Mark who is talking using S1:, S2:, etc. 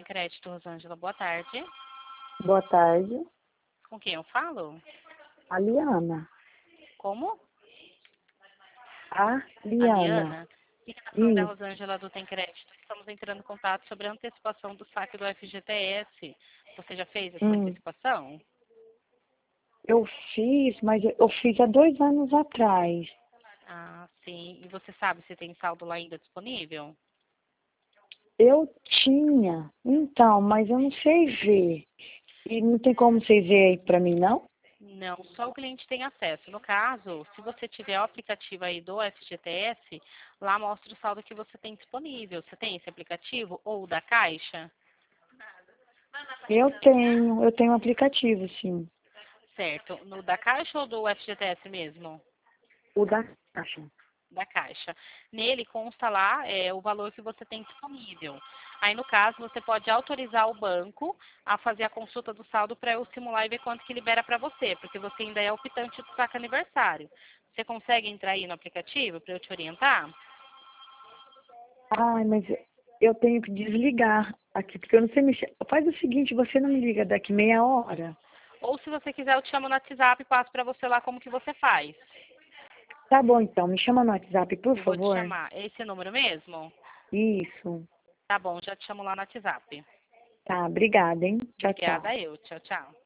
S1: Tem Crédito, Rosângela, boa tarde.
S2: Boa tarde.
S1: Com quem eu falo?
S2: A Liana.
S1: Como?
S2: A
S1: A
S2: Liana.
S1: Liana. Ligação da
S2: Isso.
S1: Rosângela do Tem Crédito. Estamos entrando em contato sobre a antecipação do saque do FGTS. Você já fez essa antecipação?
S2: Eu fiz, mas eu fiz há 2 anos atrás.
S1: Ah, sim. E você sabe se tem saldo lá ainda disponível?
S2: Eu tinha, então, mas eu não sei ver. E não tem como vocês verem aí pra mim, não?
S1: Não, só o cliente tem acesso. No caso, se você tiver o aplicativo aí do FGTS, lá mostra o saldo que você tem disponível. Você tem esse aplicativo ou o da Caixa?
S2: Eu tenho um aplicativo, sim.
S1: Certo. No da Caixa ou do FGTS mesmo?
S2: O da Caixa.
S1: Da Caixa. Nele consta lá o valor que você tem disponível. Aí, no caso, você pode autorizar o banco a fazer a consulta do saldo para eu simular e ver quanto que libera para você, porque você ainda é optante do saque aniversário. Você consegue entrar aí no aplicativo para eu te orientar?
S2: Ai, mas eu tenho que desligar aqui, porque eu não sei mexer. Faz o seguinte, você não me liga daqui meia hora?
S1: Ou, se você quiser, eu te chamo no WhatsApp e passo para você lá como que você faz.
S2: Tá bom, então. Me chama no WhatsApp, por
S1: Eu vou te
S2: favor.
S1: chamar. É esse número mesmo?
S2: Isso.
S1: Tá bom, já te chamo lá no WhatsApp.
S2: Tá, obrigada, hein? Tchau, tchau.
S1: Obrigada eu. Tchau, tchau.